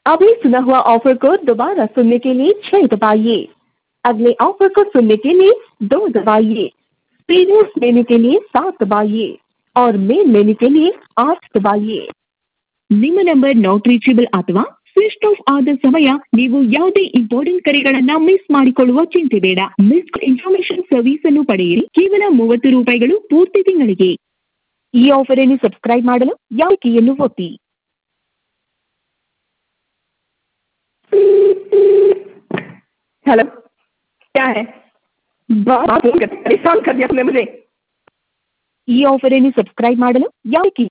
अभी सुना हुआ ऑफर को दोबारा सुनने के लिए 6 दबाइए। अगले ऑफर को सुनने के लिए 2 दबाइए। प्रीवियस मेन्यू के लिए 7 दबाइए और मेन मेन्यू के लिए 8 दबाइए। ನಿಮ್ಮ ನಂಬರ್ ನಾಟ್ ರೀಚೇಬಲ್ ಅಥವಾ ಸ್ವಿಚ್ ಆಫ್ ಆದ ಸಮಯ ನೀವು ಯಾವುದೇ ಇಂಪಾರ್ಟೆಂಟ್ ಕರೆಗಳನ್ನ ಮಿಸ್ ಮಾಡಿಕೊಳ್ಳುವ ಚಿಂತೆ ಬೇಡ. ಮಿಸ್ ಇನ್ಫಾರ್ಮೇಶನ್ ಸರ್ವಿಸ್ ಅನ್ನು ಪಡೆಯಿರಿ ಕೇವಲ 30 ರೂಪಾಯಿಗಳು ಪೂರ್ತಿ ತಿಂಗಳಿಗೆ. ಈ ಆಫರ್ ಅನ್ನು ಸಬ್ಸ್ಕ್ರೈಬ್ ಮಾಡಲು ಯಾವ ಕೀಯನ್ನು ಒತ್ತಿ. हेलो, क्या है? बात फोन कर परेशान कर दिया आपने मुझे। ಈ ಆಫರ್ ಅನ್ನು ಸಬ್ಸ್ಕ್ರೈಬ್ ಮಾಡಲು ಯಾವ ಕೀ